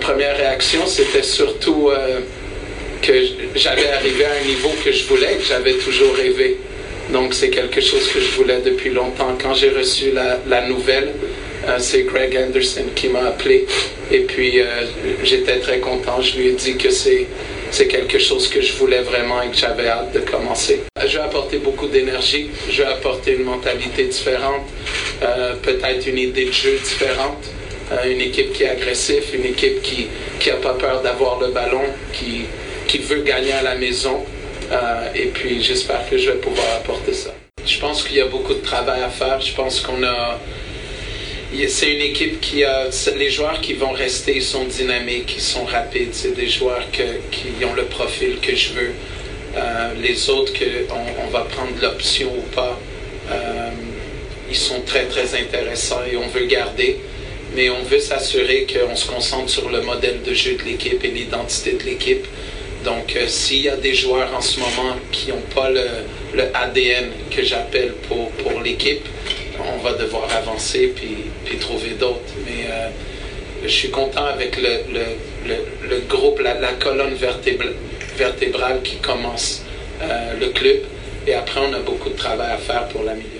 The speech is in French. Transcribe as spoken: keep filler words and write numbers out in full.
première réaction, c'était surtout euh, que j'avais arrivé à un niveau que je voulais, que j'avais toujours rêvé. Donc, c'est quelque chose que je voulais depuis longtemps. Quand j'ai reçu la, la nouvelle, euh, c'est Greg Anderson qui m'a appelé. Et puis, euh, j'étais très content. Je lui ai dit que c'est, c'est quelque chose que je voulais vraiment et que j'avais hâte de commencer. Je vais apporter beaucoup d'énergie. Je vais apporter une mentalité différente, euh, peut-être une idée de jeu différente. Euh, une équipe qui est agressive, une équipe qui n'a pas peur d'avoir le ballon, qui, qui veut gagner à la maison. Euh, et puis, j'espère que je vais pouvoir apporter ça. Je pense qu'il y a beaucoup de travail à faire. Je pense qu'on a... C'est une équipe qui a... Les joueurs qui vont rester, ils sont dynamiques, ils sont rapides. C'est des joueurs que, qui ont le profil que je veux. Euh, les autres, que on, on va prendre l'option ou pas, euh, ils sont très, très intéressants et on veut garder. Mais on veut s'assurer qu'on se concentre sur le modèle de jeu de l'équipe et l'identité de l'équipe. Donc, euh, s'il y a des joueurs en ce moment qui n'ont pas le, le A D N que j'appelle pour, pour l'équipe, on va devoir avancer puis, puis trouver d'autres. Mais euh, je suis content avec le, le, le, le groupe, la, la colonne vertébrale, vertébrale qui commence euh, le club. Et après, on a beaucoup de travail à faire pour l'améliorer.